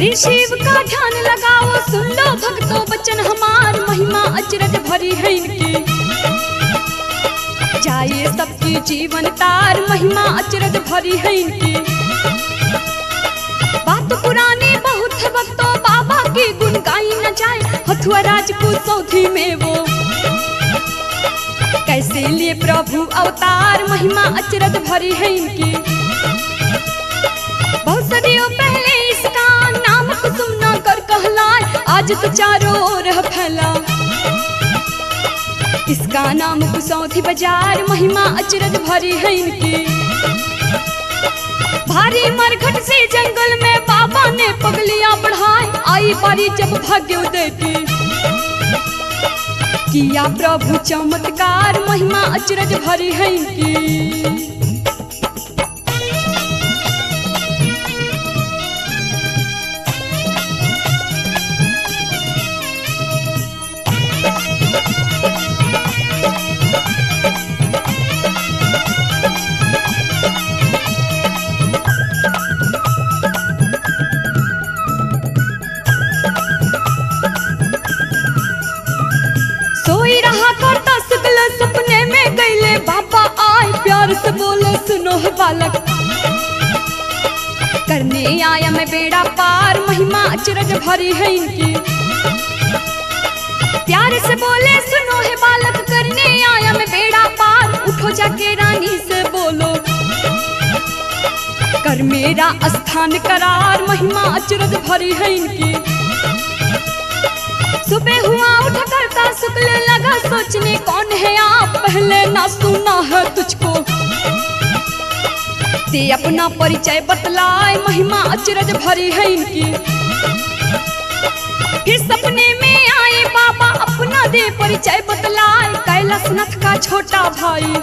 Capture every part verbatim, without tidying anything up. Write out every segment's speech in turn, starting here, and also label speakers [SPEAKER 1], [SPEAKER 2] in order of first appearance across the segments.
[SPEAKER 1] श्री शिव का ध्यान लगाओ, सुन लो भक्तों वचन हमार, महिमा अचरज भरी है इनकी। जाए सबकी जीवन तार, महिमा अचरज भरी है इनकी। बात पुरानी बहुत है भक्तों, बाबा की गुण गाई न जाए। हथुआ राजपूत सौधी में वो कैसे लिए प्रभु अवतार, महिमा अचरज भरी है इनकी। बहुत सदियों पहले इसका नाम कुसुम नगर कहलाए, आज तो चारों ओर फैला इसका नाम कुसौधी बाजार, महिमा अचरज भरी है इनकी। भारी मरघट से जंगल में बाबा ने पगलियां बढ़ाई, आई बारी जब भाग्य उदय की, किया प्रभु चमत्कार, महिमा अचरज भरी है इनकी। सोई रहा करता शुक्ल सपने में गईले बाबा आए, प्यार से बोले सुनो है बालक, करने आया मैं बेड़ा पार, महिमा अचरज भरी है इनकी। प्यार से बोले सुनो है बालक, करने आया मैं बेड़ा पार, उठो जाके रानी से बोलो कर मेरा स्थान करार, महिमा अचरज भरी है इनकी। सुबह हुआ उठ करता शुक्ल लगा सोचने, कौन है आप पहले ना सुना है तुझको, ते अपना परिचय बतलाए, महिमा अचरज भरी है इनकी। फिर सपने में आए बाबा अपना दे परिचय बतलाए, कैलाशनाथ का छोटा भाई,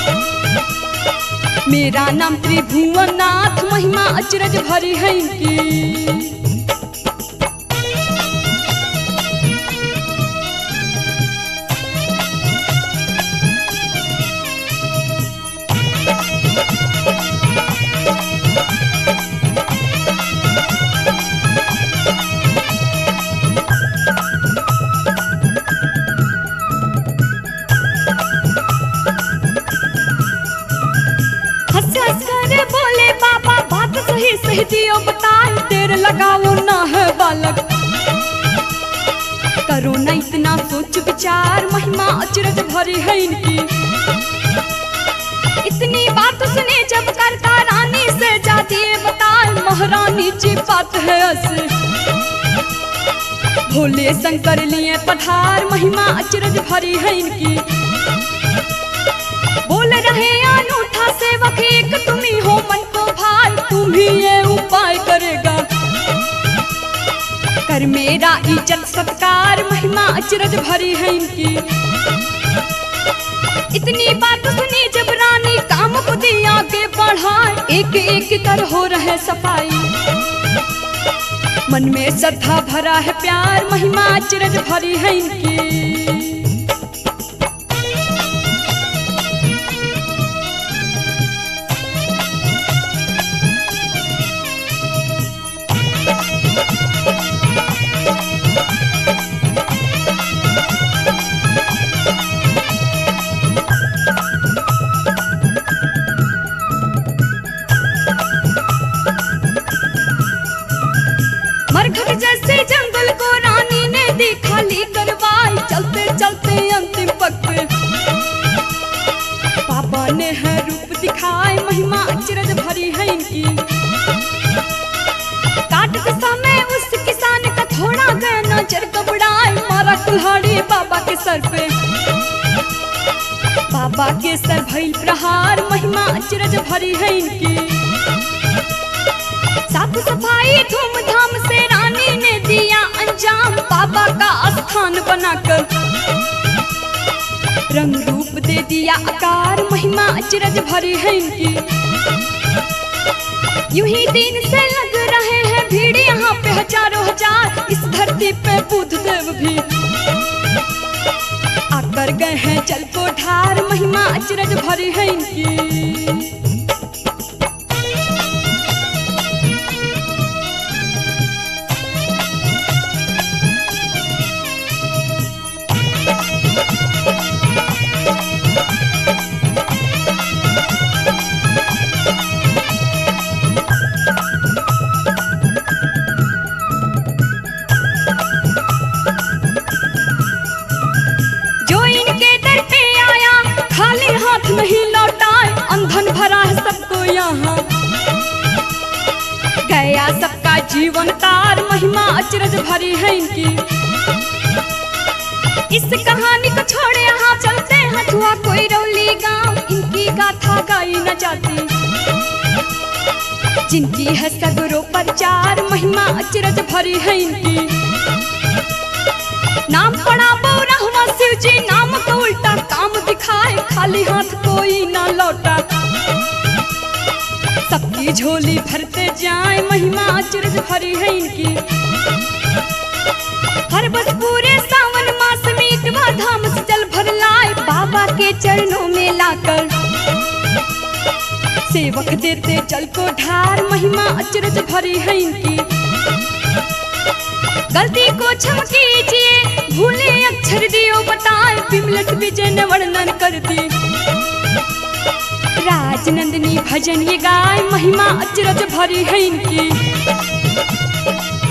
[SPEAKER 1] मेरा नाम त्रिभुवननाथ, महिमा अचरज भरी है इनकी। बोले बाबा बात सही सही दियो बताए, देर लगाओ ना है बालक, करो ना इतना सोच विचार, महिमा अचरज भरी है इनकी। इतनी बात सुने जब करता रानी से जाती बताए, महारानी जी बात है ऐसे, भोले शंकर लिए पठार, महिमा अचरज भरी है इनकी। बोल रहे अनूठा सेवक एक तुम्ही हो मन को भाई, तुम ही ये उपाय करेगा, कर मेरा इज्जत सत्कार, महिमा अचरज भरी है इनकी। इतनी बात सुनी जब रानी काम को दिया आगे बढ़ाए, एक एक कर हो रहे सफाई, मन में श्रद्धा भरा है प्यार, महिमा अचरज भरी है इनकी। मरघट जैसे जंगल को रानी ने दी खाली करवाई, चलते चलते अंतिम पग पे बाबा ने है रूप दिखाए, महिमा अचरज भरी है इनकी। काटते समय उस किसान का थोड़ा गया नजर घबराए, मारा कुल्हाड़ी बाबा के सर पे, बाबा के सर भइल प्रहार, महिमा अचरज भरी है इनकी। साफ सफाई धूमधाम से रानी ने दिया अंजाम, बाबा का स्थान बनाकर रंग रूप दे दिया आकार, महिमा अचरज भरी है इनकी। यूं ही दिन से लग रहे हैं भीड़ यहाँ पे हजारों हजार, इस धरती पे बुद्ध देव भी आकर गए हैं जल को ढार, महिमा अचरज भरी है इनकी। के दर पे आया, खाली हाथ नहीं लौटाए, अंधन भरा है सबको यहाँ। गया सबका जीवन तार, महिमा अचरज भरी है इनकी। इस कहानी को छोड़े यहाँ चलते हैं हुआ कोई रौली गांव, इनकी गाथा गाई न जाती जिनकी है सगरों प्रचार, महिमा अचरज भरी है इनकी। नाम पड़ा बौरहवा शिव जी, नाम को उल्टा काम दिखाए, खाली हाथ कोई ना लौटा, सबकी झोली भरते जाए, महिमा अचरज भरी है इनकी। हर बस पूरे सावन मास में इतवा धाम से जल भर लाए, बाबा के चरणों में लाकर सेवक देते जल को ढार, महिमा अचरज भरी है इनकी। गलती को क्षम कीजिए, भूले अक्षर दियो बताए, विमलस विजय ने वर्णन कर दी, राजनंदिनी भजन ये गाय, महिमा अचरज भरी है इनकी।